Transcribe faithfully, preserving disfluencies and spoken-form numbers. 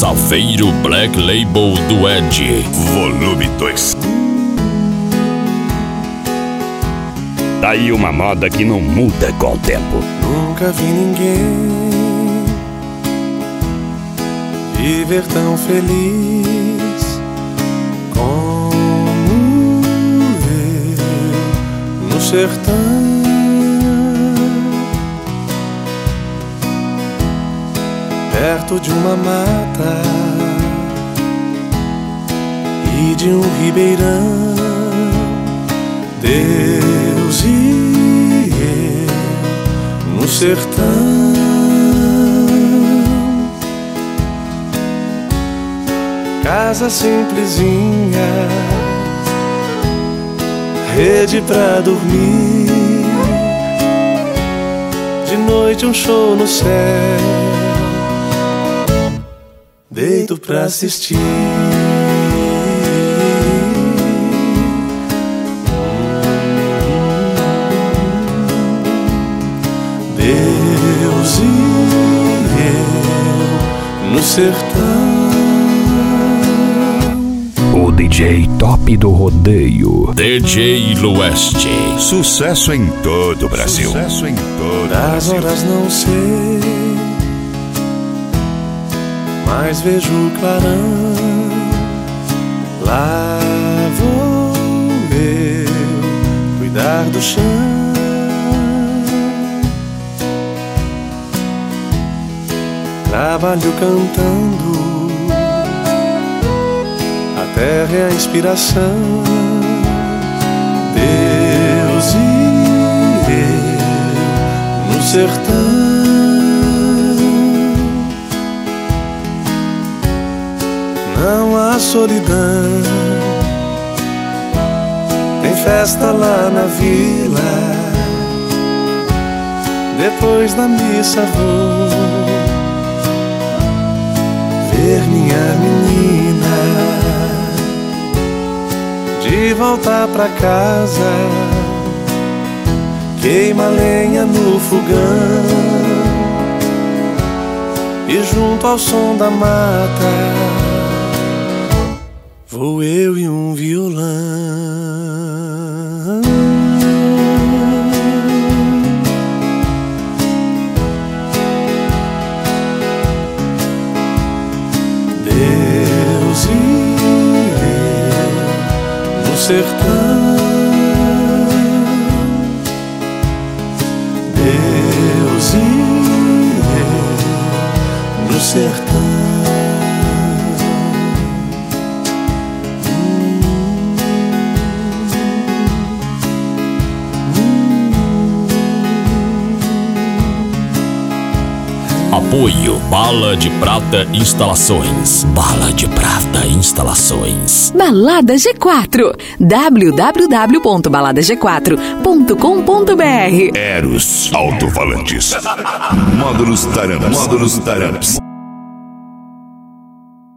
Safeiro Black Label do Ed, volume dois. Tá aí uma moda que não muda com o tempo. Nunca vi ninguém viver tão feliz como eu no sertão. Perto de uma mata e de um ribeirão, Deus e eu no sertão. Casa simplesinha, rede pra dormir, de noite um show no céu, deito pra assistir. Deus e eu no sertão. O D J top do rodeio, D J Lueste. Sucesso em todo o Brasil. Sucesso em todo o Das Brasil. horas não sei, mas vejo o clarão. Lá vou eu cuidar do chão. Trabalho cantando, a terra é a inspiração. Deus e eu no sertão. Não há solidão, tem festa lá na vila. Depois da missa vou ver minha menina. De volta pra casa, queima lenha no fogão, e junto ao som da mata vou eu e um violão. Deus e eu no sertão. Deus e eu no sertão. Apoio Bala de Prata Instalações. Bala de Prata Instalações. Balada G quatro. w w w ponto balada g quatro ponto com ponto b r. Eros Alto-Falantes. Módulos Taranas. Módulos Taranas.